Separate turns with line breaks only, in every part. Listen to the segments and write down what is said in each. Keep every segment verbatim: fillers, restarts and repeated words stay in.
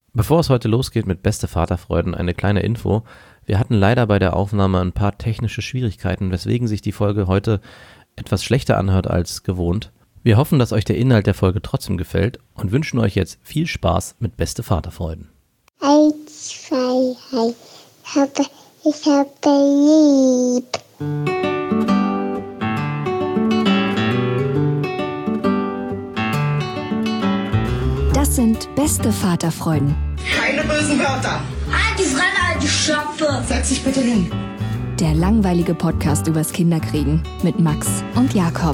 Bevor es heute losgeht mit Beste Vaterfreuden, eine kleine Info. Wir hatten leider bei der Aufnahme ein paar technische Schwierigkeiten, weswegen sich die Folge heute etwas schlechter anhört als gewohnt. Wir hoffen, dass euch der Inhalt der Folge trotzdem gefällt und wünschen euch jetzt viel Spaß mit Beste Vaterfreuden.
Eins, zwei, drei, ich habe, ich habe lieb.
Das sind Beste Vaterfreuden.
Keine bösen Wörter.
Alte Fremde, alte Schöpfe.
Setz dich bitte hin.
Der langweilige Podcast übers Kinderkriegen mit Max und Jakob.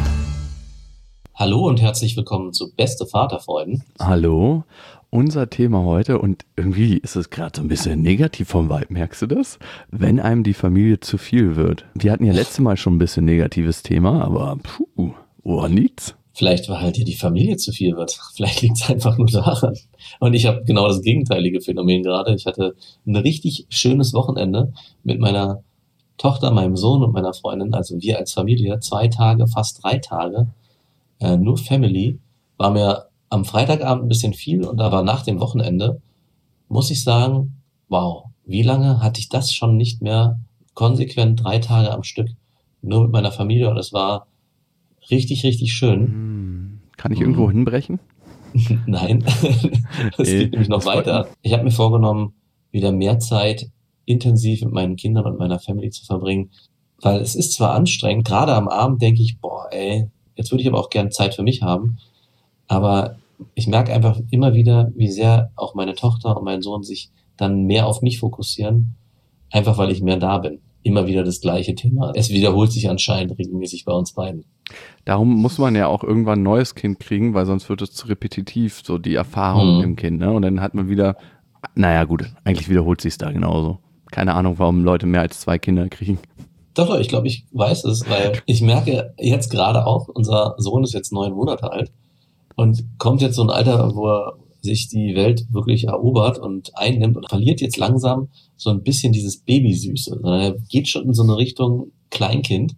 Hallo und herzlich willkommen zu Beste Vaterfreuden.
Hallo, unser Thema heute, und irgendwie ist es gerade so ein bisschen negativ vom Vibe, merkst du das? Wenn einem die Familie zu viel wird. Wir hatten ja letztes Mal schon ein bisschen negatives Thema, aber puh, woran liegt's?
Vielleicht, weil halt dir die Familie zu viel wird. Vielleicht liegt es einfach nur daran. Und ich habe genau das gegenteilige Phänomen gerade. Ich hatte ein richtig schönes Wochenende mit meiner Tochter, meinem Sohn und meiner Freundin. Also wir als Familie, zwei Tage, fast drei Tage, äh, nur Family. War mir am Freitagabend ein bisschen viel und aber nach dem Wochenende muss ich sagen, wow, wie lange hatte ich das schon nicht mehr konsequent drei Tage am Stück nur mit meiner Familie, und es war richtig, richtig schön.
Kann ich irgendwo hinbrechen?
Nein, es geht nämlich noch weiter. Ich habe mir vorgenommen, wieder mehr Zeit intensiv mit meinen Kindern und meiner Family zu verbringen, weil es ist zwar anstrengend, gerade am Abend denke ich, boah ey, jetzt würde ich aber auch gern Zeit für mich haben, aber ich merke einfach immer wieder, wie sehr auch meine Tochter und mein Sohn sich dann mehr auf mich fokussieren, einfach weil ich mehr da bin. Immer wieder das gleiche Thema. Es wiederholt sich anscheinend regelmäßig bei uns beiden.
Darum muss man ja auch irgendwann ein neues Kind kriegen, weil sonst wird es zu repetitiv, so die Erfahrung
Mhm.
im Kind, ne? Und dann hat man wieder, naja gut, eigentlich wiederholt sich es da genauso. Keine Ahnung, warum Leute mehr als zwei Kinder kriegen.
Doch, doch, ich glaube, ich weiß es, weil ich merke jetzt gerade auch, unser Sohn ist jetzt neun Monate alt und kommt jetzt so ein Alter, wo er sich die Welt wirklich erobert und einnimmt und verliert jetzt langsam so ein bisschen dieses Babysüße, sondern er geht schon in so eine Richtung Kleinkind,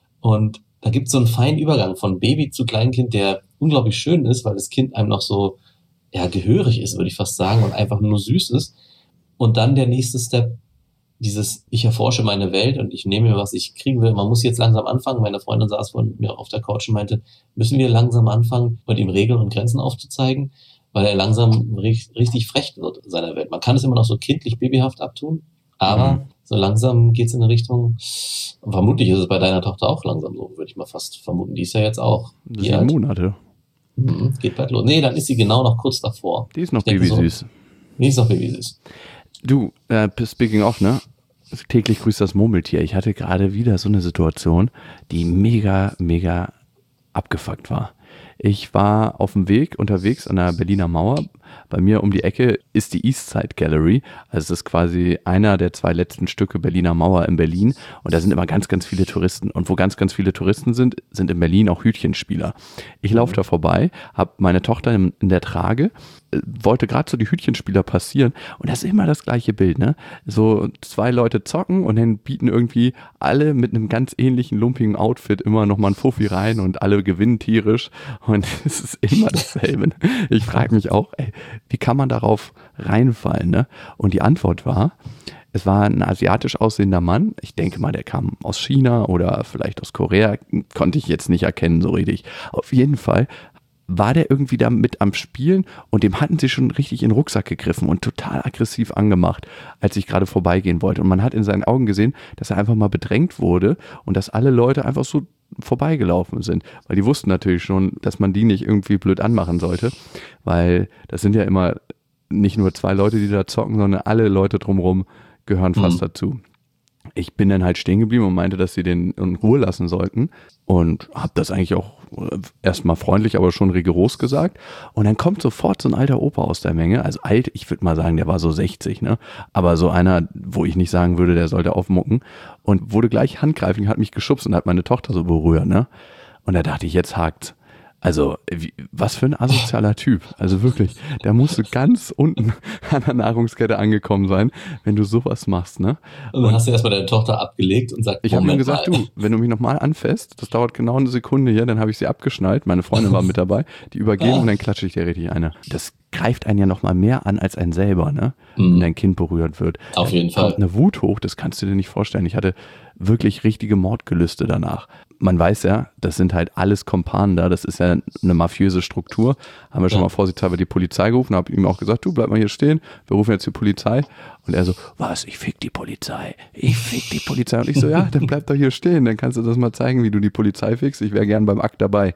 und da gibt es so einen feinen Übergang von Baby zu Kleinkind, der unglaublich schön ist, weil das Kind einem noch so ja gehörig ist, würde ich fast sagen, und einfach nur süß ist. Und dann der nächste Step, dieses ich erforsche meine Welt und ich nehme mir, was ich kriegen will. Man muss jetzt langsam anfangen. Meine Freundin saß vor mir auf der Couch und meinte, müssen wir langsam anfangen, mit ihm Regeln und Grenzen aufzuzeigen, weil er langsam richtig frech wird in seiner Welt. Man kann es immer noch so kindlich, babyhaft abtun, aber mhm. so langsam geht es in eine Richtung, und vermutlich ist es bei deiner Tochter auch langsam so, würde ich mal fast vermuten. Die ist ja jetzt auch
Sieben alt? Monate.
Mhm, geht bald los. Nee, dann ist sie genau noch kurz davor.
Die ist noch babysüß.
So, die ist noch babysüß.
Du, äh, speaking of, ne? Täglich grüßt das Murmeltier. Ich hatte gerade wieder so eine Situation, die mega, mega abgefuckt war. Ich war auf dem Weg unterwegs an der Berliner Mauer. Bei mir um die Ecke ist die Eastside Gallery. Also es ist quasi einer der zwei letzten Stücke Berliner Mauer in Berlin. Und da sind immer ganz, ganz viele Touristen. Und wo ganz, ganz viele Touristen sind, sind in Berlin auch Hütchenspieler. Ich laufe da vorbei, habe meine Tochter in, in der Trage, äh, wollte gerade so die Hütchenspieler passieren. Und das ist immer das gleiche Bild, ne? So zwei Leute zocken und dann bieten irgendwie alle mit einem ganz ähnlichen, lumpigen Outfit immer nochmal ein Fuffi rein und alle gewinnen tierisch. Und es ist immer dasselbe. Ich frage mich auch, ey, wie kann man darauf reinfallen, ne? Und die Antwort war, es war ein asiatisch aussehender Mann. Ich denke mal, der kam aus China oder vielleicht aus Korea. Konnte ich jetzt nicht erkennen so richtig. Auf jeden Fall war der irgendwie da mit am Spielen und dem hatten sie schon richtig in den Rucksack gegriffen und total aggressiv angemacht, als ich gerade vorbeigehen wollte. Und man hat in seinen Augen gesehen, dass er einfach mal bedrängt wurde und dass alle Leute einfach so vorbeigelaufen sind, weil die wussten natürlich schon, dass man die nicht irgendwie blöd anmachen sollte, weil das sind ja immer nicht nur zwei Leute, die da zocken, sondern alle Leute drumherum gehören fast mhm. dazu. Ich bin dann halt stehen geblieben und meinte, dass sie den in Ruhe lassen sollten und habe das eigentlich auch erstmal freundlich, aber schon rigoros gesagt. Und dann kommt sofort so ein alter Opa aus der Menge, also alt, ich würde mal sagen, der war so sechzig, ne? Aber so einer, wo ich nicht sagen würde, der sollte aufmucken, und wurde gleich handgreifend, hat mich geschubst und hat meine Tochter so berührt, ne? Und da dachte ich, jetzt hakt's. Also, wie, was für ein asozialer Typ. Also wirklich, der musste ganz unten an der Nahrungskette angekommen sein, wenn du sowas machst, ne?
Und dann hast du erstmal deine Tochter abgelegt und sagt,
ich habe ihm gesagt, mal. du, wenn du mich nochmal anfasst, das dauert genau eine Sekunde hier, dann habe ich sie abgeschnallt, meine Freundin war mit dabei, die übergeben ah. und dann klatsche ich dir richtig eine. Das greift einen ja nochmal mehr an als einen selber, ne? Mhm. Wenn dein Kind berührt wird.
Auf jeden Fall.
Kommt eine Wut hoch, das kannst du dir nicht vorstellen. Ich hatte wirklich richtige Mordgelüste danach. Man weiß ja, das sind halt alles Kumpanen da, das ist ja eine mafiöse Struktur. Haben wir schon ja. mal vorsichtshalber die Polizei gerufen, habe ihm auch gesagt, du bleib mal hier stehen, wir rufen jetzt die Polizei. Und er so, was, ich fick die Polizei, ich fick die Polizei. Und ich so, ja, dann bleib doch hier stehen, dann kannst du das mal zeigen, wie du die Polizei fickst, ich wäre gern beim Akt dabei.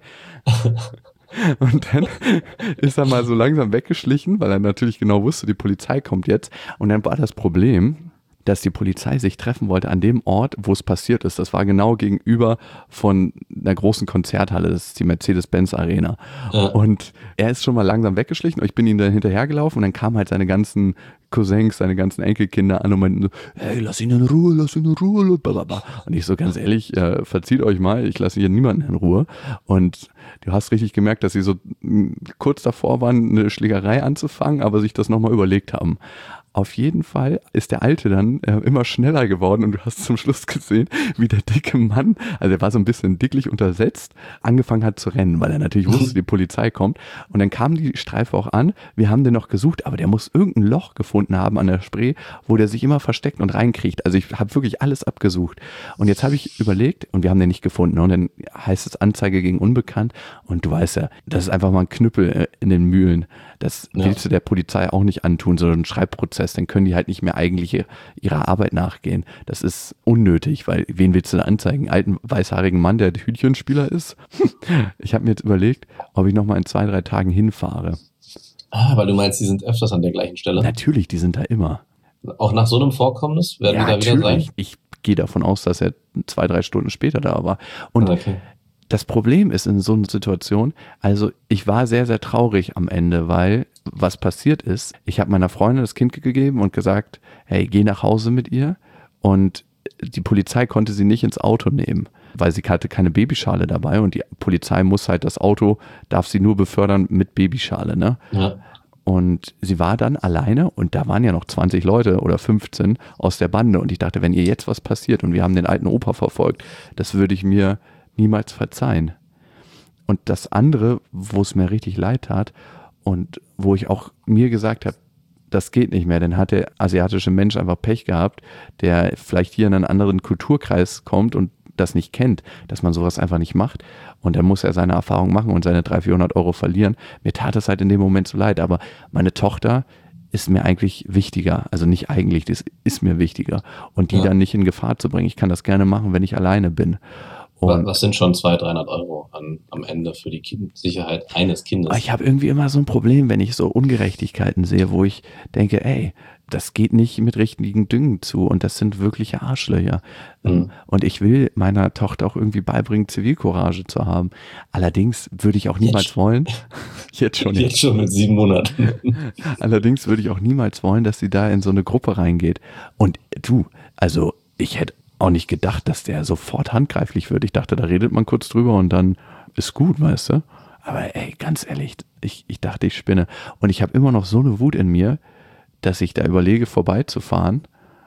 Und dann ist er mal so langsam weggeschlichen, weil er natürlich genau wusste, die Polizei kommt jetzt. Und dann war das Problem, dass die Polizei sich treffen wollte an dem Ort, wo es passiert ist. Das war genau gegenüber von einer großen Konzerthalle, das ist die Mercedes-Benz Arena. Ja. Und er ist schon mal langsam weggeschlichen und ich bin ihm dann hinterhergelaufen und dann kamen halt seine ganzen Cousins, seine ganzen Enkelkinder an und meinten so, hey, lass ihn in Ruhe, lass ihn in Ruhe. Und ich so, ganz ehrlich, äh, verzieht euch mal, ich lasse hier niemanden in Ruhe. Und du hast richtig gemerkt, dass sie so mh, kurz davor waren, eine Schlägerei anzufangen, aber sich das nochmal überlegt haben. Auf jeden Fall ist der Alte dann äh, immer schneller geworden und du hast zum Schluss gesehen, wie der dicke Mann, also er war so ein bisschen dicklich untersetzt, angefangen hat zu rennen, weil er natürlich wusste, die Polizei kommt. Und dann kam die Streife auch an, wir haben den noch gesucht, aber der muss irgendein Loch gefunden haben an der Spree, wo der sich immer versteckt und reinkriegt. Also ich habe wirklich alles abgesucht. Und jetzt habe ich überlegt und wir haben den nicht gefunden. Und dann heißt es Anzeige gegen Unbekannt und du weißt ja, das ist einfach mal ein Knüppel in den Mühlen. Das ja. willst du der Polizei auch nicht antun, sondern ein Schreibprozess. Dann können die halt nicht mehr eigentlich ihrer Arbeit nachgehen. Das ist unnötig, weil wen willst du da anzeigen? Einen alten, weißhaarigen Mann, der Hütchenspieler ist? Ich habe mir jetzt überlegt, ob ich nochmal in zwei, drei Tagen hinfahre.
Ah, weil du meinst, die sind öfters an der gleichen Stelle?
Natürlich, die sind da immer.
Auch nach so einem Vorkommnis werden ja, die da wieder sein?
Ich gehe davon aus, dass er zwei, drei Stunden später da war. Und okay. Das Problem ist in so einer Situation, also ich war sehr, sehr traurig am Ende, weil was passiert ist, ich habe meiner Freundin das Kind gegeben und gesagt, hey, geh nach Hause mit ihr und die Polizei konnte sie nicht ins Auto nehmen, weil sie hatte keine Babyschale dabei und die Polizei muss halt das Auto, darf sie nur befördern mit Babyschale, ne? Ja. Und sie war dann alleine und da waren ja noch zwanzig Leute oder fünfzehn aus der Bande und ich dachte, wenn ihr jetzt was passiert und wir haben den alten Opa verfolgt, das würde ich mir niemals verzeihen. Und das andere, wo es mir richtig leid tat und wo ich auch mir gesagt habe, das geht nicht mehr, dann hat der asiatische Mensch einfach Pech gehabt, der vielleicht hier in einen anderen Kulturkreis kommt und das nicht kennt, dass man sowas einfach nicht macht und dann muss er seine Erfahrung machen und seine dreihundert, vierhundert Euro verlieren. Mir tat es halt in dem Moment so leid, aber meine Tochter ist mir eigentlich wichtiger, also nicht eigentlich, das ist mir wichtiger und die ja. dann nicht in Gefahr zu bringen. Ich kann das gerne machen, wenn ich alleine bin.
Und was sind schon zweihundert, dreihundert Euro an, am Ende für die kind- Sicherheit eines Kindes?
Ich habe irgendwie immer so ein Problem, wenn ich so Ungerechtigkeiten sehe, wo ich denke, ey, das geht nicht mit richtigen Dingen zu und das sind wirkliche Arschlöcher. Mhm. Und ich will meiner Tochter auch irgendwie beibringen, Zivilcourage zu haben. Allerdings würde ich auch niemals jetzt wollen, jetzt schon,
jetzt schon mit sieben Monaten.
Allerdings würde ich auch niemals wollen, dass sie da in so eine Gruppe reingeht. Und du, also ich hätte auch nicht gedacht, dass der sofort handgreiflich wird. Ich dachte, da redet man kurz drüber und dann ist gut, weißt du? Aber ey, ganz ehrlich, ich, ich dachte, ich spinne. Und ich habe immer noch so eine Wut in mir, dass ich da überlege, vorbeizufahren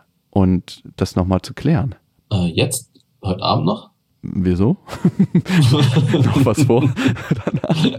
und das nochmal zu klären.
Äh, jetzt? Heute Abend noch?
Wieso? Noch was vor? Danach.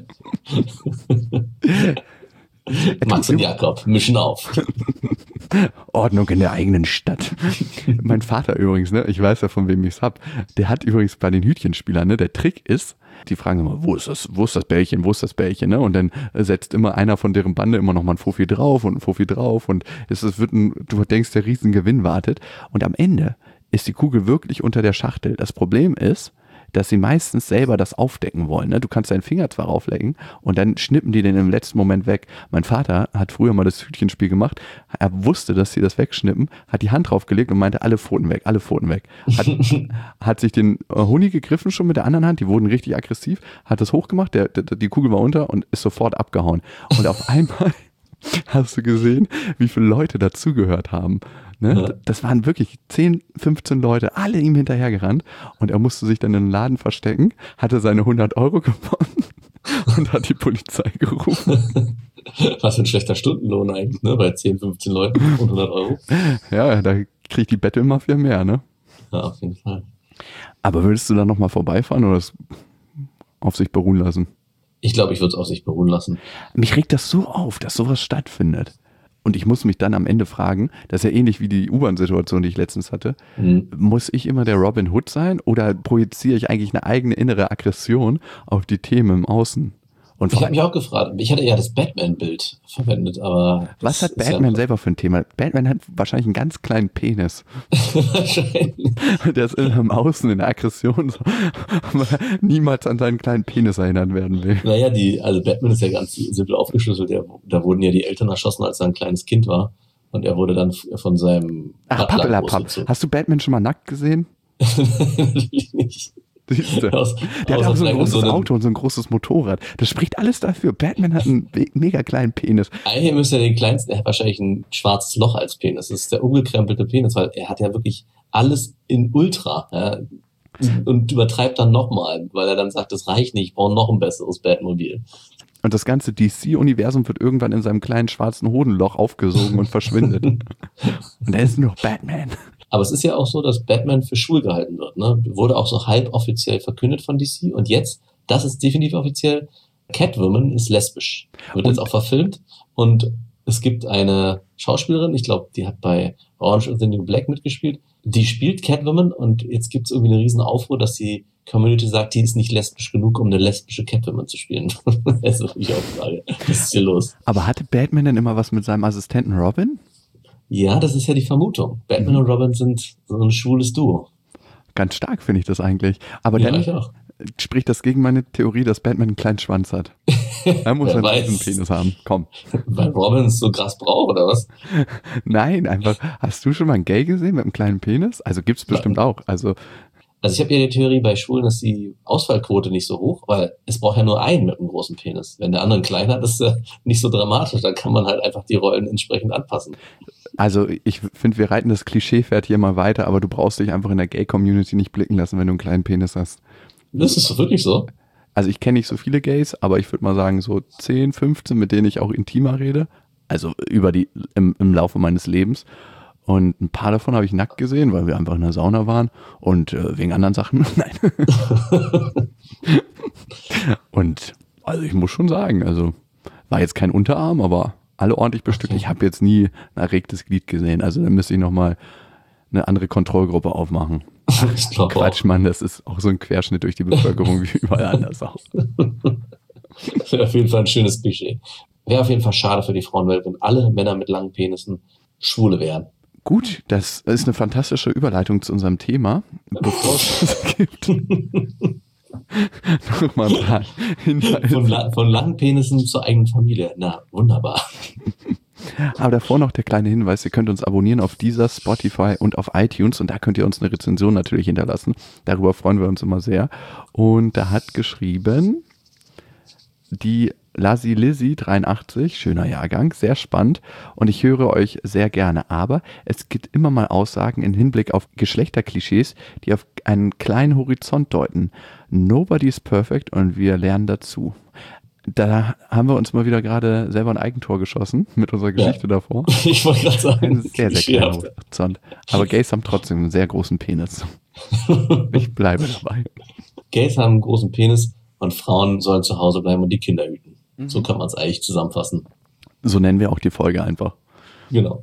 Max und Jakob mischen auf.
Ordnung in der eigenen Stadt. Mein Vater übrigens, ne, ich weiß ja, von wem ich es hab, der hat übrigens bei den Hütchenspielern, ne, der Trick ist, die fragen immer, wo ist das, wo ist das Bällchen, wo ist das Bällchen, ne, und dann setzt immer einer von deren Bande immer nochmal ein Fofi drauf und ein Fofi drauf und es, es wird ein, du denkst, der Riesengewinn wartet und am Ende ist die Kugel wirklich unter der Schachtel. Das Problem ist, dass sie meistens selber das aufdecken wollen. Ne? Du kannst deinen Finger zwar rauflegen und dann schnippen die den im letzten Moment weg. Mein Vater hat früher mal das Hütchenspiel gemacht. Er wusste, dass sie das wegschnippen, hat die Hand draufgelegt und meinte, alle Pfoten weg, alle Pfoten weg. Hat, hat sich den Huni gegriffen schon mit der anderen Hand, die wurden richtig aggressiv, hat das hochgemacht, der, der, die Kugel war unter und ist sofort abgehauen. Und auf einmal hast du gesehen, wie viele Leute dazugehört haben. Ne? Ja. Das waren wirklich zehn, fünfzehn Leute, alle ihm hinterhergerannt und er musste sich dann in den Laden verstecken, hatte seine hundert Euro gewonnen und hat die Polizei gerufen.
Was für ein schlechter Stundenlohn eigentlich, ne? Bei zehn, fünfzehn Leuten und hundert Euro.
Ja, da kriegt die Battle-Mafia mehr, ne?
Ja, auf jeden Fall.
Aber würdest du da nochmal vorbeifahren oder es auf sich beruhen lassen?
Ich glaube, ich würde es auf sich beruhen lassen.
Mich regt das so auf, dass sowas stattfindet. Und ich muss mich dann am Ende fragen, das ist ja ähnlich wie die U-Bahn-Situation, die ich letztens hatte, mhm. muss ich immer der Robin Hood sein oder projiziere ich eigentlich eine eigene innere Aggression auf die Themen im Außen? Und
ich habe mich auch gefragt, ich hatte ja das Batman-Bild verwendet, aber...
Was hat Batman ja selber für ein Thema? Batman hat wahrscheinlich einen ganz kleinen Penis. Wahrscheinlich. Der ist im Außen in der Aggression, so, aber niemals an seinen kleinen Penis erinnern werden will.
Naja, die, also Batman ist ja ganz simpel aufgeschlüsselt. Der, da wurden ja die Eltern erschossen, als er ein kleines Kind war. Und er wurde dann von seinem...
Ach, Pappelapapp. Hast du Batman schon mal nackt gesehen?
Natürlich nicht.
Aus, der hat auch so ein großes so Auto und so ein großes Motorrad. Das spricht alles dafür. Batman hat einen mega kleinen Penis.
Eigentlich müsste er den kleinsten, er hat wahrscheinlich ein schwarzes Loch als Penis. Das ist der umgekrempelte Penis, weil er hat ja wirklich alles in Ultra. Ja, und übertreibt dann nochmal, weil er dann sagt, das reicht nicht, ich brauche noch ein besseres Batmobil.
Und das ganze D C-Universum wird irgendwann in seinem kleinen schwarzen Hodenloch aufgesogen und verschwindet. Und er ist nur noch Batman.
Aber es ist ja auch so, dass Batman für schwul gehalten wird. Ne? Wurde auch so halb offiziell verkündet von D C. Und jetzt, das ist definitiv offiziell, Catwoman ist lesbisch. Wird und jetzt auch verfilmt. Und es gibt eine Schauspielerin, ich glaube, die hat bei Orange is the New Black mitgespielt. Die spielt Catwoman und jetzt gibt es irgendwie eine riesen Aufruhr, dass die Community sagt, die ist nicht lesbisch genug, um eine lesbische Catwoman zu spielen. Das ist wirklich auch eine Frage. Was ist hier los?
Aber hatte Batman denn immer was mit seinem Assistenten Robin?
Ja, das ist ja die Vermutung. Batman mhm. und Robin sind so ein schwules Duo.
Ganz stark finde ich das eigentlich. Aber
ja,
dann
ich auch.
Spricht das gegen meine Theorie, dass Batman einen kleinen Schwanz hat. Er muss einen großen Penis haben. Komm.
Weil Robin es so krass braucht, oder was?
Nein, einfach. Hast du schon mal einen Gay gesehen mit einem kleinen Penis? Also gibt's bestimmt auch. Also
Also ich habe ja die Theorie bei Schwulen, dass die Ausfallquote nicht so hoch, weil es braucht ja nur einen mit einem großen Penis. Wenn der andere einen kleinen hat, ist ja nicht so dramatisch. Dann kann man halt einfach die Rollen entsprechend anpassen.
Also ich finde, wir reiten das Klischeepferd hier mal weiter, aber du brauchst dich einfach in der Gay-Community nicht blicken lassen, wenn du einen kleinen Penis hast.
Das ist wirklich so?
Also ich kenne nicht so viele Gays, aber ich würde mal sagen so zehn, fünfzehn, mit denen ich auch intimer rede. Also über die im, im Laufe meines Lebens. Und ein paar davon habe ich nackt gesehen, weil wir einfach in der Sauna waren und äh, wegen anderen Sachen. Nein. Und also ich muss schon sagen, also war jetzt kein Unterarm, aber alle ordentlich bestückt. Ich habe jetzt nie ein erregtes Glied gesehen. Also dann müsste ich nochmal eine andere Kontrollgruppe aufmachen.
Ich glaube
Quatsch,
auch.
Mann, das ist auch so ein Querschnitt durch die Bevölkerung wie überall anders auch.
Das wäre auf jeden Fall ein schönes Klischee. Wäre auf jeden Fall schade für die Frauenwelt, wenn alle Männer mit langen Penissen Schwule wären.
Gut, das ist eine fantastische Überleitung zu unserem Thema. Bevor es das gibt, noch mal ein paar Hinweise.
Von, la- von langen Penissen zur eigenen Familie. Na, wunderbar.
Aber davor noch der kleine Hinweis, ihr könnt uns abonnieren auf Deezer, Spotify und auf iTunes und da könnt ihr uns eine Rezension natürlich hinterlassen. Darüber freuen wir uns immer sehr. Und da hat geschrieben die Lassi Lizzy dreiundachtzig, schöner Jahrgang, sehr spannend und ich höre euch sehr gerne, aber es gibt immer mal Aussagen im Hinblick auf Geschlechterklischees, die auf einen kleinen Horizont deuten. Nobody is perfect und wir lernen dazu. Da haben wir uns mal wieder gerade selber ein Eigentor geschossen mit unserer Geschichte ja. davor.
Ich wollte gerade sagen.
Ein sehr, sehr kleiner Horizont. Aber Gays haben trotzdem einen sehr großen Penis. Ich bleibe dabei.
Gays haben einen großen Penis und Frauen sollen zu Hause bleiben und die Kinder hüten. Mhm. So kann man es eigentlich zusammenfassen.
So nennen wir auch die Folge einfach.
Genau.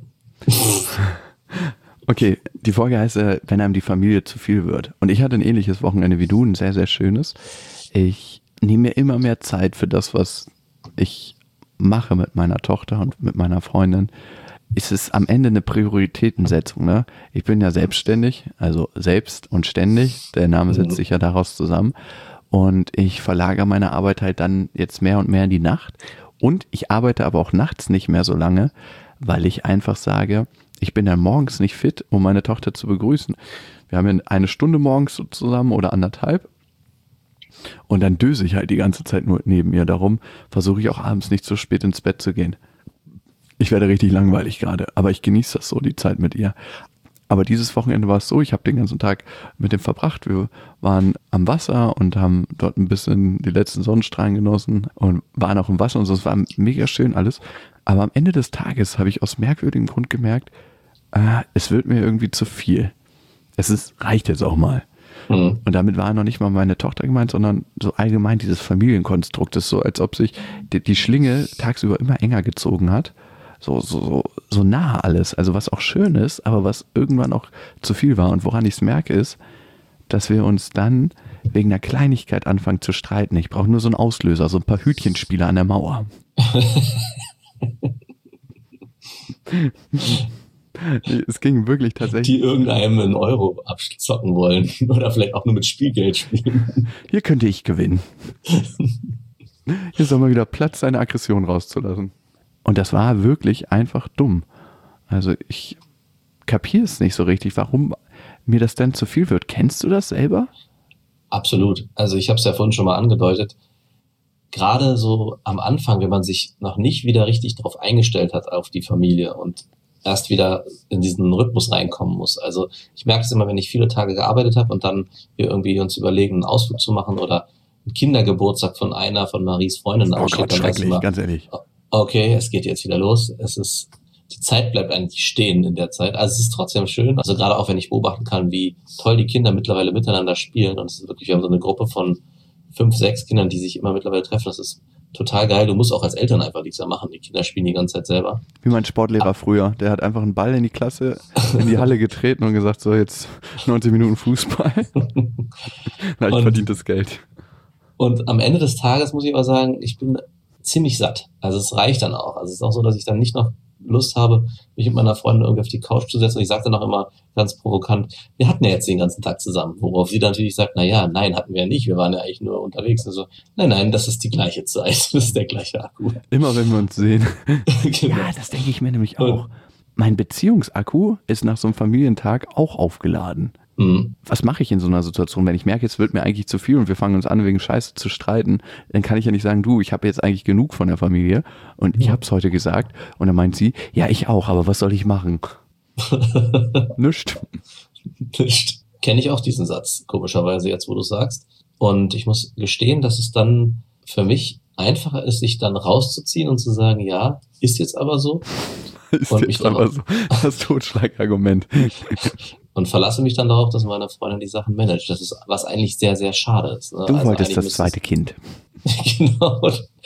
Okay, die Folge heißt, äh, wenn einem die Familie zu viel wird. Und ich hatte ein ähnliches Wochenende wie du, ein sehr, sehr schönes. Ich nehme mir immer mehr Zeit für das, was ich mache mit meiner Tochter und mit meiner Freundin. Es ist am Ende eine Prioritätensetzung. Ne? Ich bin ja selbstständig, also selbst und ständig. Der Name setzt mhm. sich ja daraus zusammen. Und ich verlagere meine Arbeit halt dann jetzt mehr und mehr in die Nacht. Und ich arbeite aber auch nachts nicht mehr so lange, weil ich einfach sage, ich bin dann morgens nicht fit, um meine Tochter zu begrüßen. Wir haben ja eine Stunde morgens so zusammen oder anderthalb. Und dann döse ich halt die ganze Zeit nur neben ihr. Darum versuche ich auch abends nicht so spät ins Bett zu gehen. Ich werde richtig langweilig gerade, aber ich genieße das so, die Zeit mit ihr. Aber dieses Wochenende war es so, ich habe den ganzen Tag mit dem verbracht. Wir waren am Wasser und haben dort ein bisschen die letzten Sonnenstrahlen genossen und waren auch im Wasser und so. Es war mega schön alles. Aber am Ende des Tages habe ich aus merkwürdigem Grund gemerkt, äh, es wird mir irgendwie zu viel. Es ist, reicht jetzt auch mal.
Mhm.
Und damit war noch nicht mal meine Tochter gemeint, sondern so allgemein dieses Familienkonstrukt. Das ist so, als ob sich die, die Schlinge tagsüber immer enger gezogen hat. So, so, so, so nah alles. Also was auch schön ist, aber was irgendwann auch zu viel war. Und woran ich es merke, ist, dass wir uns dann wegen einer Kleinigkeit anfangen zu streiten. Ich brauche nur so einen Auslöser, so ein paar Hütchenspieler an der Mauer. Es ging wirklich tatsächlich.
Die irgendeinem einen Euro abzocken wollen oder vielleicht auch nur mit Spielgeld spielen.
Hier könnte ich gewinnen. Hier soll mal wieder Platz, seine Aggression rauszulassen. Und das war wirklich einfach dumm. Also ich kapiere es nicht so richtig, warum mir das denn zu viel wird. Kennst du das selber?
Absolut. Also ich habe es ja vorhin schon mal angedeutet. Gerade so am Anfang, wenn man sich noch nicht wieder richtig darauf eingestellt hat, auf die Familie und erst wieder in diesen Rhythmus reinkommen muss. Also ich merke es immer, wenn ich viele Tage gearbeitet habe und dann wir irgendwie uns überlegen, einen Ausflug zu machen oder einen Kindergeburtstag von einer von Maries Freundinnen
Oh Gott, schrecklich, ganz ehrlich.
Okay, es geht jetzt wieder los. Es ist, die Zeit bleibt eigentlich stehen in der Zeit. Also es ist trotzdem schön. Also gerade auch, wenn ich beobachten kann, wie toll die Kinder mittlerweile miteinander spielen. Und es ist wirklich, wir haben so eine Gruppe von fünf, sechs Kindern, die sich immer mittlerweile treffen. Das ist total geil. Du musst auch als Eltern einfach nichts mehr machen. Die Kinder spielen die ganze Zeit selber.
Wie mein Sportlehrer ah. früher. Der hat einfach einen Ball in die Klasse, in die Halle getreten und gesagt, so jetzt neunzig Minuten Fußball. Na, ich verdient das Geld.
Und am Ende des Tages muss ich aber sagen, ich bin ziemlich satt. Also es reicht dann auch. Also es ist auch so, dass ich dann nicht noch Lust habe, mich mit meiner Freundin irgendwie auf die Couch zu setzen. Und ich sage dann auch immer ganz provokant, wir hatten ja jetzt den ganzen Tag zusammen. Worauf sie dann natürlich sagt, na ja, nein, hatten wir ja nicht. Wir waren ja eigentlich nur unterwegs. Also nein, nein, das ist die gleiche Zeit. Das ist der gleiche Akku.
Immer wenn wir uns sehen.
Genau.
Ja, das denke ich mir nämlich auch. Und mein Beziehungsakku ist nach so einem Familientag auch aufgeladen.
Mhm.
Was mache ich in so einer Situation, wenn ich merke, jetzt wird mir eigentlich zu viel und wir fangen uns an, wegen Scheiße zu streiten, dann kann ich ja nicht sagen, du, ich habe jetzt eigentlich genug von der Familie und ich habe es heute gesagt und dann meint sie, ja, ich auch, aber was soll ich machen? Nischt.
Nischt. Kenne ich auch diesen Satz, komischerweise jetzt, wo du sagst. Und ich muss gestehen, dass es dann für mich einfacher ist, sich dann rauszuziehen und zu sagen, ja, ist jetzt aber so.
Ist und jetzt aber so das Totschlagargument.
Und verlasse mich dann darauf, dass meine Freundin die Sachen managt. Das ist, was eigentlich sehr, sehr schade ist. Ne?
Du
also
wolltest das zweite Kind.
Genau.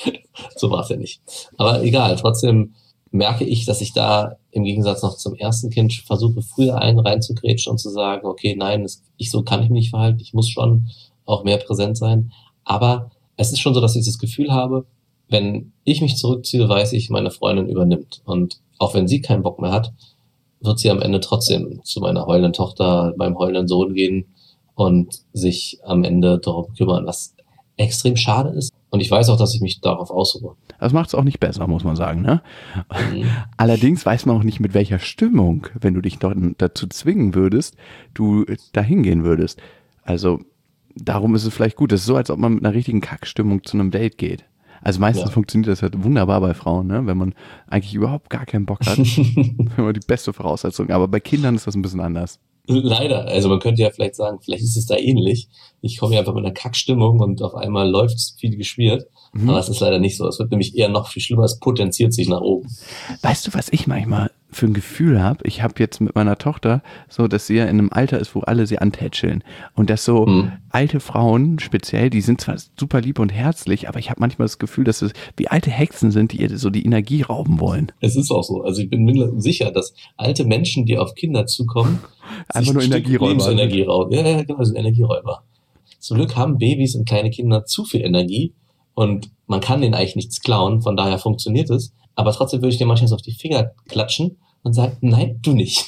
So war es ja nicht. Aber egal, trotzdem merke ich, dass ich da im Gegensatz noch zum ersten Kind versuche, früher einen reinzugrätschen und zu sagen, okay, nein, das, ich so kann ich mich nicht verhalten. Ich muss schon auch mehr präsent sein. Aber es ist schon so, dass ich das Gefühl habe, wenn ich mich zurückziehe, weiß ich, meine Freundin übernimmt. Und auch wenn sie keinen Bock mehr hat, wird sie am Ende trotzdem zu meiner heulenden Tochter, meinem heulenden Sohn gehen und sich am Ende darum kümmern, was extrem schade ist. Und ich weiß auch, dass ich mich darauf ausruhe.
Das macht es auch nicht besser, muss man sagen, ne?
Mhm.
Allerdings weiß man auch nicht, mit welcher Stimmung, wenn du dich dort dazu zwingen würdest, du dahin gehen würdest. Also darum ist es vielleicht gut. Es ist so, als ob man mit einer richtigen Kackstimmung zu einem Date geht. Also meistens ja. funktioniert das halt wunderbar bei Frauen, ne? Wenn man eigentlich überhaupt gar keinen Bock hat. Wenn man die beste Voraussetzung. Aber bei Kindern ist das ein bisschen anders.
Leider. Also man könnte ja vielleicht sagen, vielleicht ist es da ähnlich. Ich komme ja einfach mit einer Kackstimmung und auf einmal läuft es viel geschmiert. Mhm. Aber es ist leider nicht so. Es wird nämlich eher noch viel schlimmer. Es potenziert sich nach oben.
Weißt du, was ich manchmal für ein Gefühl habe? Ich habe jetzt mit meiner Tochter so, dass sie ja in einem Alter ist, wo alle sie antätscheln. Und dass so mhm. alte Frauen speziell, die sind zwar super lieb und herzlich, aber ich habe manchmal das Gefühl, dass es wie alte Hexen sind, die ihr so die Energie rauben wollen.
Es ist auch so. Also ich bin mir sicher, dass alte Menschen, die auf Kinder zukommen,
einfach nur Energieräuber.
Lebensenergie rauben. Ja, ja, genau, sind Energieräuber. Zum Glück haben Babys und kleine Kinder zu viel Energie und man kann denen eigentlich nichts klauen, von daher funktioniert es. Aber trotzdem würde ich dir manchmal so auf die Finger klatschen und sagen, nein, du nicht.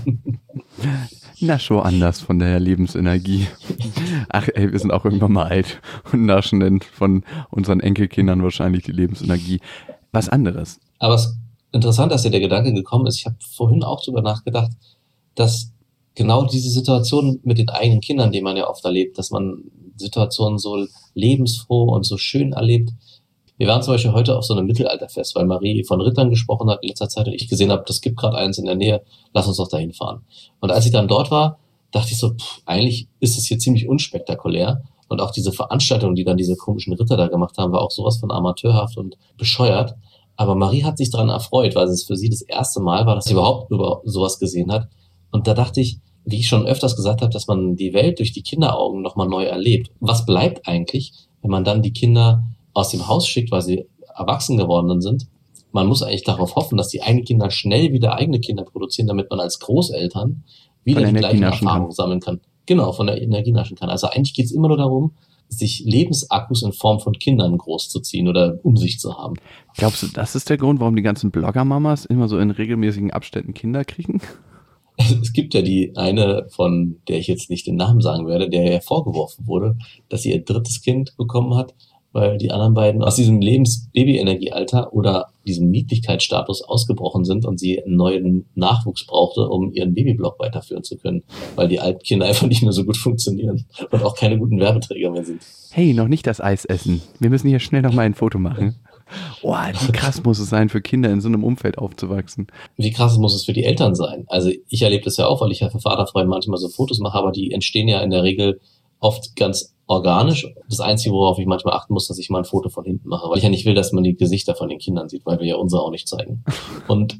Na, schon anders von der Lebensenergie. Ach ey, wir sind auch irgendwann mal alt und naschen von unseren Enkelkindern wahrscheinlich die Lebensenergie. Was anderes.
Aber es ist interessant, dass dir der Gedanke gekommen ist. Ich habe vorhin auch drüber nachgedacht, dass genau diese Situation mit den eigenen Kindern, die man ja oft erlebt, dass man Situationen so lebensfroh und so schön erlebt. Wir waren zum Beispiel heute auf so einem Mittelalterfest, weil Marie von Rittern gesprochen hat in letzter Zeit und ich gesehen habe, das gibt gerade eins in der Nähe, lass uns doch dahin fahren. Und als ich dann dort war, dachte ich so, pff, eigentlich ist es hier ziemlich unspektakulär. Und auch diese Veranstaltung, die dann diese komischen Ritter da gemacht haben, war auch sowas von amateurhaft und bescheuert. Aber Marie hat sich daran erfreut, weil es für sie das erste Mal war, dass sie überhaupt über sowas gesehen hat. Und da dachte ich, wie ich schon öfters gesagt habe, dass man die Welt durch die Kinderaugen nochmal neu erlebt. Was bleibt eigentlich, wenn man dann die Kinder aus dem Haus schickt, weil sie erwachsen geworden sind? Man muss eigentlich darauf hoffen, dass die eigenen Kinder schnell wieder eigene Kinder produzieren, damit man als Großeltern wieder die gleichen Erfahrungen sammeln kann. Genau, von der Energie naschen kann. Also eigentlich geht es immer nur darum, sich Lebensakkus in Form von Kindern großzuziehen oder um sich zu haben.
Glaubst du, das ist der Grund, warum die ganzen Blogger-Mamas immer so in regelmäßigen Abständen Kinder kriegen?
Es gibt ja die eine, von der ich jetzt nicht den Namen sagen werde, der ja vorgeworfen wurde, dass sie ihr drittes Kind bekommen hat, weil die anderen beiden aus diesem Lebens-Baby-Energiealter oder diesem Niedlichkeitsstatus ausgebrochen sind und sie einen neuen Nachwuchs brauchte, um ihren Babyblog weiterführen zu können, weil die alten Kinder einfach nicht mehr so gut funktionieren und auch keine guten Werbeträger mehr sind.
Hey, noch nicht das Eis essen. Wir müssen hier schnell noch mal ein Foto machen. Oh, wie krass muss es sein, für Kinder in so einem Umfeld aufzuwachsen.
Wie krass muss es für die Eltern sein? Also ich erlebe das ja auch, weil ich ja für Vaterfreunde manchmal so Fotos mache, aber die entstehen ja in der Regel oft ganz organisch. Das Einzige, worauf ich manchmal achten muss, dass ich mal ein Foto von hinten mache, weil ich ja nicht will, dass man die Gesichter von den Kindern sieht, weil wir ja unsere auch nicht zeigen. Und,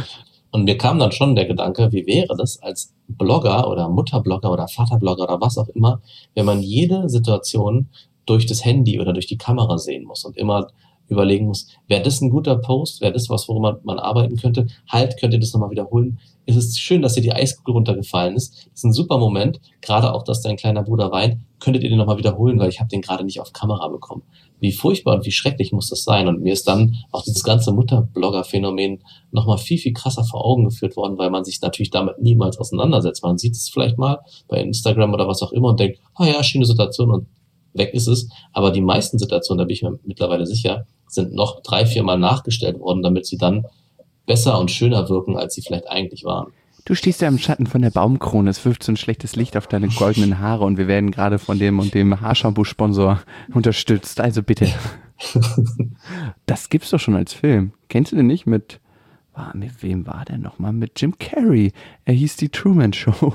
und mir kam dann schon der Gedanke, wie wäre das als Blogger oder Mutterblogger oder Vaterblogger oder was auch immer, wenn man jede Situation durch das Handy oder durch die Kamera sehen muss und immer überlegen muss, wäre das ein guter Post, wäre das was, worüber man arbeiten könnte, halt, könnt ihr das nochmal wiederholen. Es ist schön, dass dir die Eiskugel runtergefallen ist. Das ist ein super Moment, gerade auch, dass dein kleiner Bruder weint, könntet ihr den nochmal wiederholen, weil ich habe den gerade nicht auf Kamera bekommen. Wie furchtbar und wie schrecklich muss das sein? Und mir ist dann auch dieses ganze Mutterblogger-Phänomen nochmal viel, viel krasser vor Augen geführt worden, weil man sich natürlich damit niemals auseinandersetzt. Man sieht es vielleicht mal bei Instagram oder was auch immer und denkt, ah ja, schöne Situation und weg ist es. Aber die meisten Situationen, da bin ich mir mittlerweile sicher, sind noch drei, vier Mal nachgestellt worden, damit sie dann besser und schöner wirken, als sie vielleicht eigentlich waren.
Du stehst ja im Schatten von der Baumkrone, es wirft so ein schlechtes Licht auf deine goldenen Haare und wir werden gerade von dem und dem Haarshampoo-Sponsor unterstützt, also bitte. Das gibt's doch schon als Film. Kennst du den nicht mit, war, mit wem war der nochmal? Mit Jim Carrey. Er hieß die Truman Show.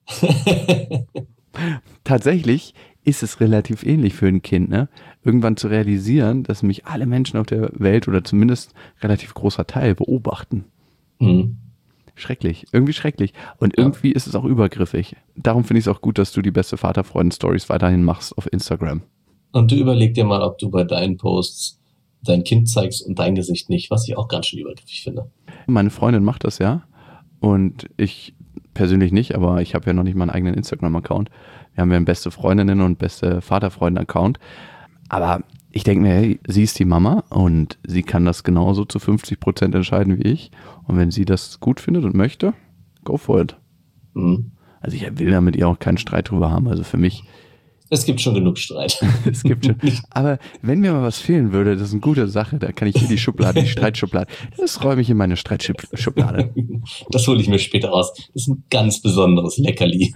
Tatsächlich ist es relativ ähnlich für ein Kind, ne? Irgendwann zu realisieren, dass mich alle Menschen auf der Welt oder zumindest relativ großer Teil beobachten.
Mhm.
Schrecklich, irgendwie schrecklich. Und irgendwie ja. ist es auch übergriffig. Darum finde ich es auch gut, dass du die beste Vaterfreuden-Stories weiterhin machst auf Instagram.
Und du überleg dir mal, ob du bei deinen Posts dein Kind zeigst und dein Gesicht nicht, was ich auch ganz schön übergriffig finde.
Meine Freundin macht das ja und ich persönlich nicht, aber ich habe ja noch nicht meinen eigenen Instagram-Account. Wir haben ja einen beste Freundinnen und beste Vaterfreuden-Account. Aber ich denke mir, hey, sie ist die Mama und sie kann das genauso zu fünfzig Prozent entscheiden wie ich. Und wenn sie das gut findet und möchte, go for it.
Mhm.
Also ich will da mit ihr auch keinen Streit drüber haben. Also für mich.
Es gibt schon genug Streit.
Es gibt schon. Aber wenn mir mal was fehlen würde, das ist eine gute Sache, da kann ich hier die Schublade, die Streitschublade, das räume ich in meine Streitschublade.
Das hole ich mir später raus. Das ist ein ganz besonderes Leckerli.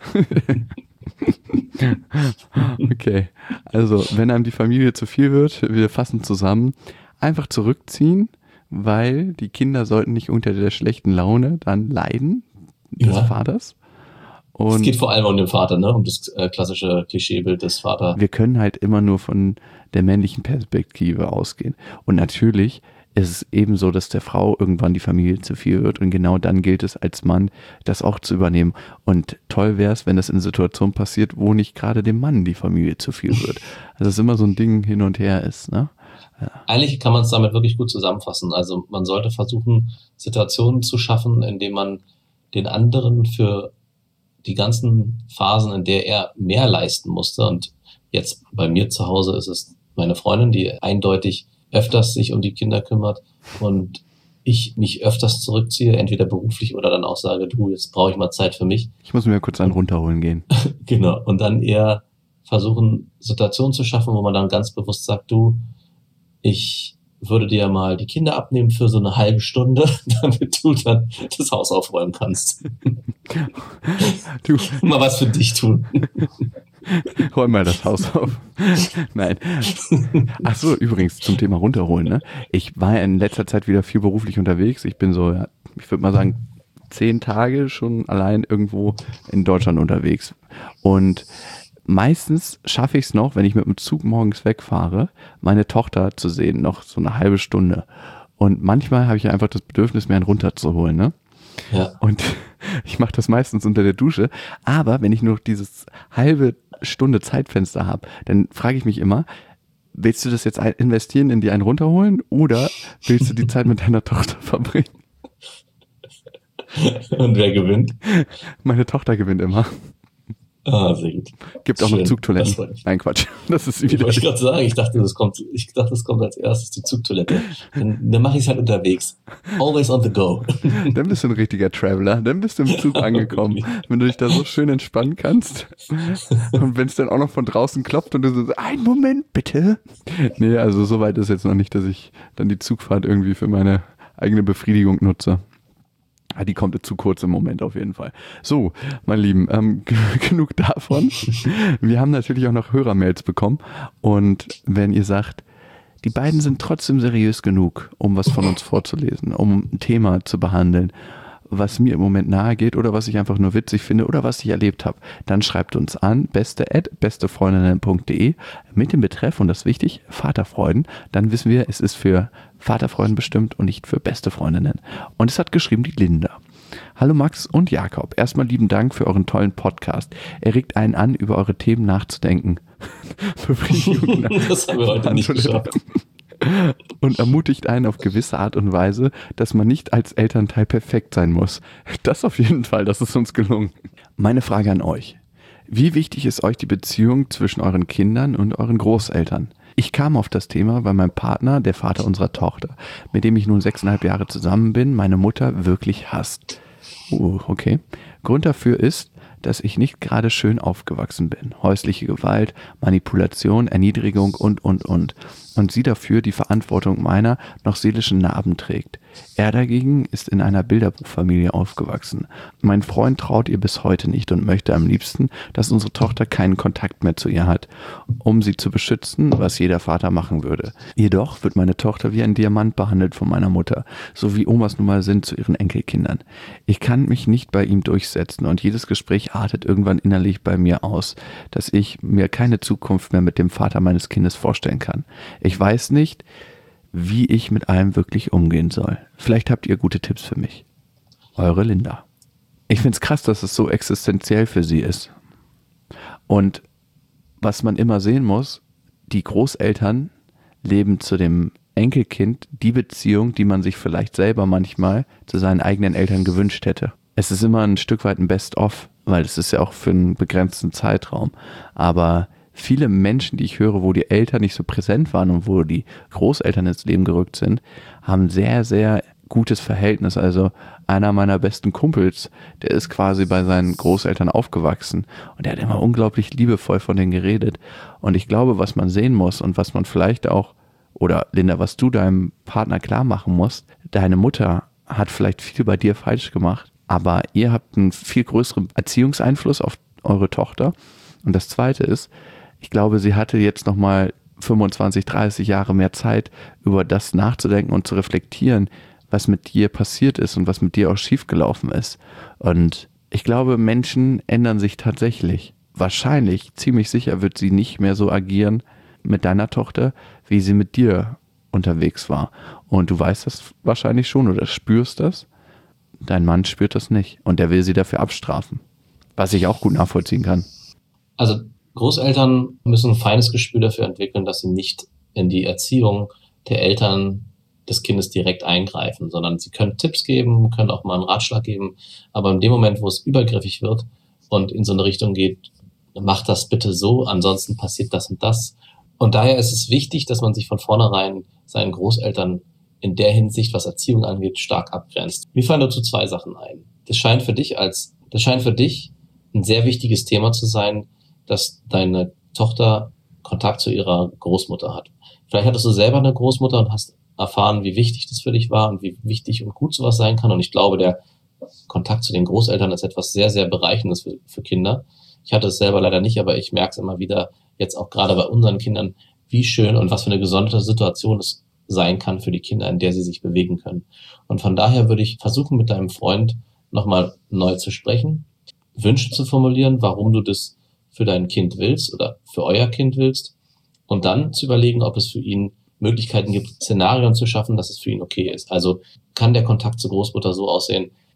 Okay, also wenn einem die Familie zu viel wird, wir fassen zusammen, einfach zurückziehen, weil die Kinder sollten nicht unter der schlechten Laune dann leiden des ja. Vaters. Und
es geht vor allem um den Vater, ne? Um das äh, klassische Klischeebild des Vaters.
Wir können halt immer nur von der männlichen Perspektive ausgehen. Und natürlich ist es eben so, dass der Frau irgendwann die Familie zu viel wird und genau dann gilt es als Mann, das auch zu übernehmen. Und toll wäre es, wenn das in einer Situation passiert, wo nicht gerade dem Mann die Familie zu viel wird. Also es immer so ein Ding hin und her ist, ne? Ja.
Eigentlich kann man es damit wirklich gut zusammenfassen. Also man sollte versuchen, Situationen zu schaffen, in denen man den anderen für die ganzen Phasen, in der er mehr leisten musste, und jetzt bei mir zu Hause ist es meine Freundin, die eindeutig öfters sich um die Kinder kümmert und ich mich öfters zurückziehe, entweder beruflich oder dann auch sage, du, jetzt brauche ich mal Zeit für mich.
Ich muss mir kurz einen runterholen gehen.
Genau. Und dann eher versuchen, Situationen zu schaffen, wo man dann ganz bewusst sagt, du, ich würde dir mal die Kinder abnehmen für so eine halbe Stunde, damit du dann das Haus aufräumen kannst.
Du.
Mal was für dich tun.
Räum mal das Haus auf. Nein. Ach so, übrigens zum Thema runterholen, ne? Ich war in letzter Zeit wieder viel beruflich unterwegs. Ich bin so, ja, ich würde mal sagen, zehn Tage schon allein irgendwo in Deutschland unterwegs. Und meistens schaffe ich es noch, wenn ich mit dem Zug morgens wegfahre, meine Tochter zu sehen, noch so eine halbe Stunde. Und manchmal habe ich einfach das Bedürfnis, mir einen runterzuholen, ne?
Ja.
Und Ich mache das meistens unter der Dusche. Aber wenn ich nur dieses halbe Stunde Zeitfenster habe, dann frage ich mich immer, willst du das jetzt investieren, in die einen runterholen oder willst du die Zeit mit deiner Tochter verbringen?
Und wer gewinnt?
Meine Tochter gewinnt immer.
Ah, sehr gut.
Gibt auch
Schön.
noch Zugtoiletten.
Das
Nein, Quatsch. Das ist
Ich
wieder.
wollte gerade sagen, ich dachte, das kommt, ich dachte, das kommt als erstes, die Zugtoilette. Dann, dann mache ich es halt unterwegs. Always on the go.
Dann bist du ein richtiger Traveler. Dann bist du im Zug angekommen. Wenn du dich da so schön entspannen kannst. Und wenn es dann auch noch von draußen klopft und du so, einen Moment bitte. Nee, also so weit ist jetzt noch nicht, dass ich dann die Zugfahrt irgendwie für meine eigene Befriedigung nutze. Die kommt zu kurz im Moment auf jeden Fall. So, meine Lieben, ähm, g- genug davon. Wir haben natürlich auch noch Hörermails bekommen. Und wenn ihr sagt, die beiden sind trotzdem seriös genug, um was von uns vorzulesen, um ein Thema zu behandeln, was mir im Moment nahe geht oder was ich einfach nur witzig finde oder was ich erlebt habe, dann schreibt uns an beste at bestefreundinnen punkt de mit dem Betreff, und das ist wichtig, Vaterfreuden. Dann wissen wir, es ist für Vaterfreuden bestimmt und nicht für beste Freundinnen. Und es hat geschrieben die Linda. Hallo Max und Jakob. Erstmal lieben Dank für euren tollen Podcast. Er regt einen an, über eure Themen nachzudenken. Befriedigung nach
Das haben wir heute nicht
Toilette.
geschafft.
Und ermutigt einen auf gewisse Art und Weise, dass man nicht als Elternteil perfekt sein muss. Das auf jeden Fall, das ist uns gelungen. Meine Frage an euch. Wie wichtig ist euch die Beziehung zwischen euren Kindern und euren Großeltern? Ich kam auf das Thema, weil mein Partner, der Vater unserer Tochter, mit dem ich nun sechseinhalb Jahre zusammen bin, meine Mutter wirklich hasst. Uh, okay. Grund dafür ist, dass ich nicht gerade schön aufgewachsen bin. Häusliche Gewalt, Manipulation, Erniedrigung und, und, und. Und sie dafür die Verantwortung meiner noch seelischen Narben trägt. Er dagegen ist in einer Bilderbuchfamilie aufgewachsen. Mein Freund traut ihr bis heute nicht und möchte am liebsten, dass unsere Tochter keinen Kontakt mehr zu ihr hat, um sie zu beschützen, was jeder Vater machen würde. Jedoch wird meine Tochter wie ein Diamant behandelt von meiner Mutter, so wie Omas nun mal sind zu ihren Enkelkindern. Ich kann mich nicht bei ihm durchsetzen und jedes Gespräch artet irgendwann innerlich bei mir aus, dass ich mir keine Zukunft mehr mit dem Vater meines Kindes vorstellen kann. Ich weiß nicht, wie ich mit allem wirklich umgehen soll. Vielleicht habt ihr gute Tipps für mich. Eure Linda. Ich find's krass, dass es so existenziell für sie ist. Und was man immer sehen muss, die Großeltern leben zu dem Enkelkind die Beziehung, die man sich vielleicht selber manchmal zu seinen eigenen Eltern gewünscht hätte. Es ist immer ein Stück weit ein Best-of, weil es ist ja auch für einen begrenzten Zeitraum. Aber viele Menschen, die ich höre, wo die Eltern nicht so präsent waren und wo die Großeltern ins Leben gerückt sind, haben sehr, sehr gutes Verhältnis. Also einer meiner besten Kumpels, der ist quasi bei seinen Großeltern aufgewachsen und der hat immer unglaublich liebevoll von denen geredet. Und ich glaube, was man sehen muss und was man vielleicht auch, oder Linda, was du deinem Partner klar machen musst, deine Mutter hat vielleicht viel bei dir falsch gemacht, aber ihr habt einen viel größeren Erziehungseinfluss auf eure Tochter. Und das Zweite ist, ich glaube, sie hatte jetzt nochmal fünfundzwanzig, dreißig Jahre mehr Zeit, über das nachzudenken und zu reflektieren, was mit dir passiert ist und was mit dir auch schiefgelaufen ist. Und ich glaube, Menschen ändern sich tatsächlich. Wahrscheinlich, ziemlich sicher wird sie nicht mehr so agieren mit deiner Tochter, wie sie mit dir unterwegs war. Und du weißt das wahrscheinlich schon oder spürst das. Dein Mann spürt das nicht und der will sie dafür abstrafen. Was ich auch gut nachvollziehen kann.
Also Großeltern müssen ein feines Gespür dafür entwickeln, dass sie nicht in die Erziehung der Eltern des Kindes direkt eingreifen, sondern sie können Tipps geben, können auch mal einen Ratschlag geben, aber in dem Moment, wo es übergriffig wird und in so eine Richtung geht, mach das bitte so, ansonsten passiert das und das. Und daher ist es wichtig, dass man sich von vornherein seinen Großeltern in der Hinsicht, was Erziehung angeht, stark abgrenzt. Mir fallen dazu zwei Sachen ein. Das scheint für dich als, das scheint für dich ein sehr wichtiges Thema zu sein, dass deine Tochter Kontakt zu ihrer Großmutter hat. Vielleicht hattest du selber eine Großmutter und hast erfahren, wie wichtig das für dich war und wie wichtig und gut sowas sein kann. Und ich glaube, der Kontakt zu den Großeltern ist etwas sehr, sehr Bereichendes für, für Kinder. Ich hatte es selber leider nicht, aber ich merke es immer wieder, jetzt auch gerade bei unseren Kindern, wie schön und was für eine gesonderte Situation es sein kann für die Kinder, in der sie sich bewegen können. Und von daher würde ich versuchen, mit deinem Freund nochmal neu zu sprechen, Wünsche zu formulieren, warum du das für dein Kind willst oder für euer Kind willst und dann zu überlegen, ob es für ihn Möglichkeiten gibt, Szenarien zu schaffen, dass es für ihn okay ist. Also kann der Kontakt zur Großmutter so aussehen,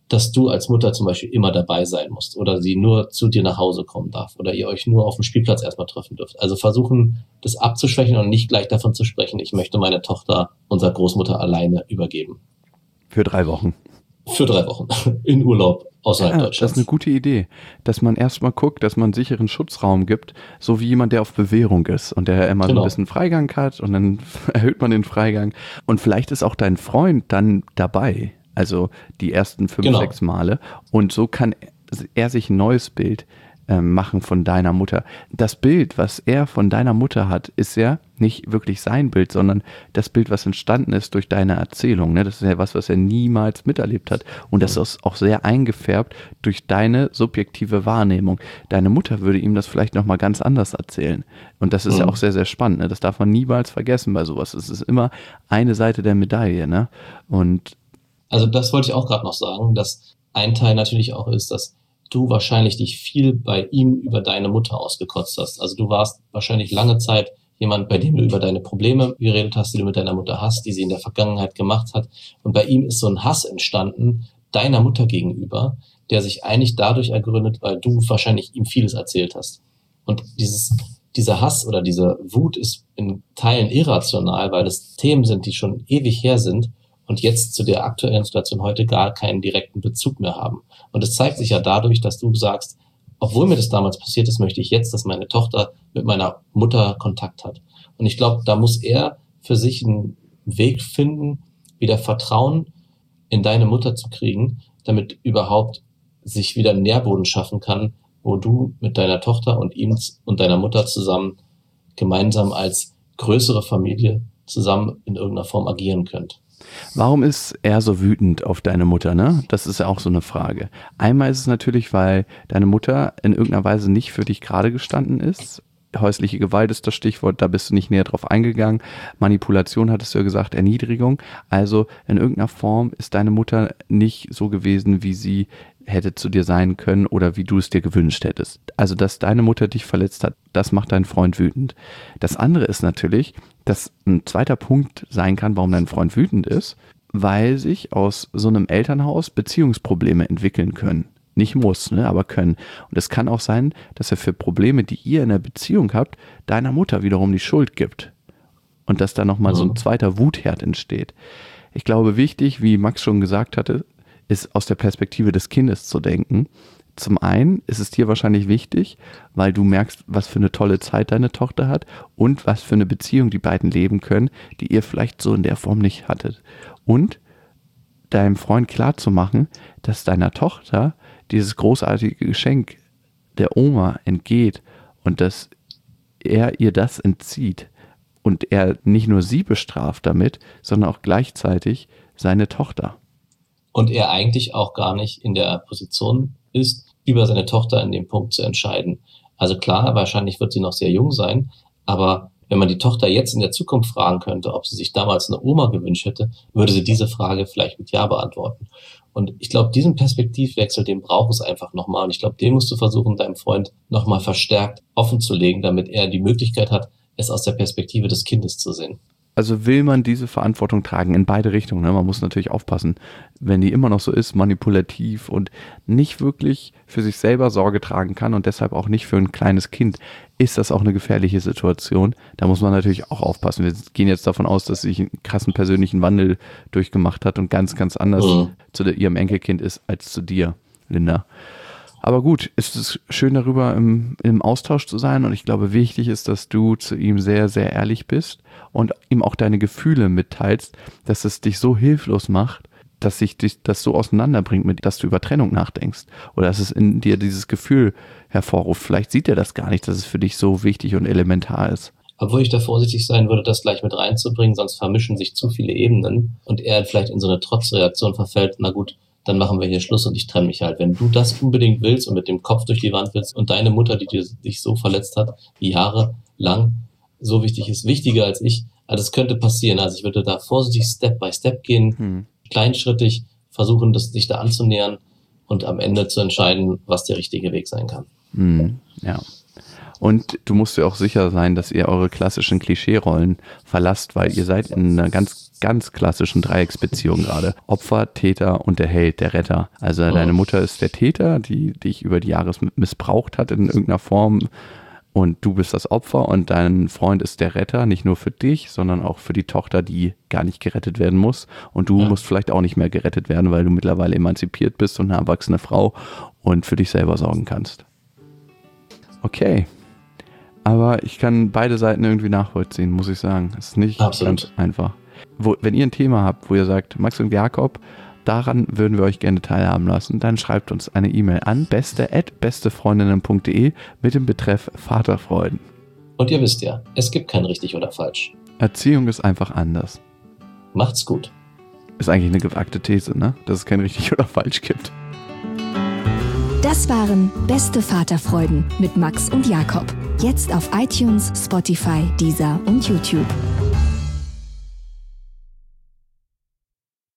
dass du als Mutter zum Beispiel immer dabei sein musst oder sie nur zu dir nach Hause kommen darf oder ihr euch nur auf dem Spielplatz erstmal treffen dürft. Also versuchen, das abzuschwächen und nicht gleich davon zu sprechen, ich möchte meine Tochter unserer Großmutter alleine übergeben.
Für drei Wochen.
Für drei Wochen. In Urlaub außerhalb
Ja,
Deutschlands.
das ist eine gute Idee, dass man erstmal guckt, dass man einen sicheren Schutzraum gibt, so wie jemand, der auf Bewährung ist und der immer
Genau.
so ein bisschen Freigang hat und dann erhöht man den Freigang. Und vielleicht ist auch dein Freund dann dabei, also die ersten fünf,
Genau.
sechs Male. Und so kann er sich ein neues Bild äh, machen von deiner Mutter. Das Bild, was er von deiner Mutter hat, ist ja nicht wirklich sein Bild, sondern das Bild, was entstanden ist durch deine Erzählung. Ne? Das ist ja was, was er niemals miterlebt hat. Und das ist auch sehr eingefärbt durch deine subjektive Wahrnehmung. Deine Mutter würde ihm das vielleicht nochmal ganz anders erzählen. Und das ist mhm. ja auch sehr, sehr spannend. Ne? Das darf man niemals vergessen bei sowas. Es ist immer eine Seite der Medaille. Ne? Und
Also das wollte ich auch gerade noch sagen, dass ein Teil natürlich auch ist, dass du wahrscheinlich dich viel bei ihm über deine Mutter ausgekotzt hast. Also du warst wahrscheinlich lange Zeit jemand, bei dem du über deine Probleme geredet hast, die du mit deiner Mutter hast, die sie in der Vergangenheit gemacht hat. Und bei ihm ist so ein Hass entstanden, deiner Mutter gegenüber, der sich eigentlich dadurch ergründet, weil du wahrscheinlich ihm vieles erzählt hast. Und dieses, dieser Hass oder diese Wut ist in Teilen irrational, weil es Themen sind, die schon ewig her sind und jetzt zu der aktuellen Situation heute gar keinen direkten Bezug mehr haben. Und es zeigt sich ja dadurch, dass du sagst, obwohl mir das damals passiert ist, möchte ich jetzt, dass meine Tochter mit meiner Mutter Kontakt hat. Und ich glaube, da muss er für sich einen Weg finden, wieder Vertrauen in deine Mutter zu kriegen, damit überhaupt sich wieder einen Nährboden schaffen kann, wo du mit deiner Tochter und ihm und deiner Mutter zusammen gemeinsam als größere Familie zusammen in irgendeiner Form agieren könnt.
Warum ist er so wütend auf deine Mutter, ne? Das ist ja auch so eine Frage. Einmal ist es natürlich, weil deine Mutter in irgendeiner Weise nicht für dich gerade gestanden ist. Häusliche Gewalt ist das Stichwort, da bist du nicht näher drauf eingegangen. Manipulation hattest du ja gesagt, Erniedrigung. Also in irgendeiner Form ist deine Mutter nicht so gewesen, wie sie hätte zu dir sein können oder wie du es dir gewünscht hättest. Also, dass deine Mutter dich verletzt hat, das macht deinen Freund wütend. Das andere ist natürlich, dass ein zweiter Punkt sein kann, warum dein Freund wütend ist, weil sich aus so einem Elternhaus Beziehungsprobleme entwickeln können. Nicht muss, ne, aber können. Und es kann auch sein, dass er für Probleme, die ihr in der Beziehung habt, deiner Mutter wiederum die Schuld gibt. Und dass da nochmal mhm. so ein zweiter Wutherd entsteht. Ich glaube, wichtig, wie Max schon gesagt hatte, ist aus der Perspektive des Kindes zu denken. Zum einen ist es dir wahrscheinlich wichtig, weil du merkst, was für eine tolle Zeit deine Tochter hat und was für eine Beziehung die beiden leben können, die ihr vielleicht so in der Form nicht hattet. Und deinem Freund klarzumachen, dass deiner Tochter dieses großartige Geschenk der Oma entgeht und dass er ihr das entzieht und er nicht nur sie bestraft damit, sondern auch gleichzeitig seine Tochter.
Und er eigentlich auch gar nicht in der Position ist, über seine Tochter in dem Punkt zu entscheiden. Also klar, wahrscheinlich wird sie noch sehr jung sein, aber wenn man die Tochter jetzt in der Zukunft fragen könnte, ob sie sich damals eine Oma gewünscht hätte, würde sie diese Frage vielleicht mit Ja beantworten. Und ich glaube, diesen Perspektivwechsel, den braucht es einfach nochmal. Und ich glaube, den musst du versuchen, deinem Freund nochmal verstärkt offen zu legen, damit er die Möglichkeit hat, es aus der Perspektive des Kindes zu sehen.
Also will man diese Verantwortung tragen in beide Richtungen. Ne? Man muss natürlich aufpassen, wenn die immer noch so ist, manipulativ und nicht wirklich für sich selber Sorge tragen kann und deshalb auch nicht für ein kleines Kind, ist das auch eine gefährliche Situation. Da muss man natürlich auch aufpassen. Wir gehen jetzt davon aus, dass sie einen krassen persönlichen Wandel durchgemacht hat und ganz, ganz anders mhm. zu der, ihrem Enkelkind ist als zu dir, Linda. Aber gut, es ist schön darüber im, im Austausch zu sein und ich glaube, wichtig ist, dass du zu ihm sehr, sehr ehrlich bist und ihm auch deine Gefühle mitteilst, dass es dich so hilflos macht, dass sich dich das so auseinanderbringt, mit, dass du über Trennung nachdenkst oder dass es in dir dieses Gefühl hervorruft. Vielleicht sieht er das gar nicht, dass es für dich so wichtig und elementar ist.
Obwohl ich da vorsichtig sein würde, das gleich mit reinzubringen, sonst vermischen sich zu viele Ebenen und er vielleicht in so eine Trotzreaktion verfällt, na gut, dann machen wir hier Schluss und ich trenne mich halt. Wenn du das unbedingt willst und mit dem Kopf durch die Wand willst und deine Mutter, die dich so verletzt hat, jahrelang so wichtig ist, wichtiger als ich, also das könnte passieren. Also ich würde da vorsichtig Step by Step gehen, hm. kleinschrittig versuchen, das, sich da anzunähern und am Ende zu entscheiden, was der richtige Weg sein kann.
Hm. Ja. Und du musst dir auch sicher sein, dass ihr eure klassischen Klischee-Rollen verlasst, weil ihr seid in einer ganz ganz klassischen Dreiecksbeziehung gerade. Opfer, Täter und der Held, der Retter. Also
Oh.
deine Mutter ist der Täter, die dich über die Jahre missbraucht hat in irgendeiner Form. Und du bist das Opfer und dein Freund ist der Retter, nicht nur für dich, sondern auch für die Tochter, die gar nicht gerettet werden muss. Und du
Ja.
musst vielleicht auch nicht mehr gerettet werden, weil du mittlerweile emanzipiert bist und eine erwachsene Frau und für dich selber sorgen kannst. Okay. Aber ich kann beide Seiten irgendwie nachvollziehen, muss ich sagen. Es ist nicht
Absolut.
ganz einfach. Wo, wenn ihr ein Thema habt, wo ihr sagt, Max und Jakob, daran würden wir euch gerne teilhaben lassen, dann schreibt uns eine E-Mail an beste at bestefreundinnen punkt de mit dem Betreff Vaterfreuden.
Und ihr wisst ja, es gibt kein richtig oder falsch.
Erziehung ist einfach anders.
Macht's gut.
Ist eigentlich eine gewagte These, ne? Dass es kein richtig oder falsch gibt.
Das waren Beste Vaterfreuden mit Max und Jakob. Jetzt auf iTunes, Spotify, Deezer und YouTube.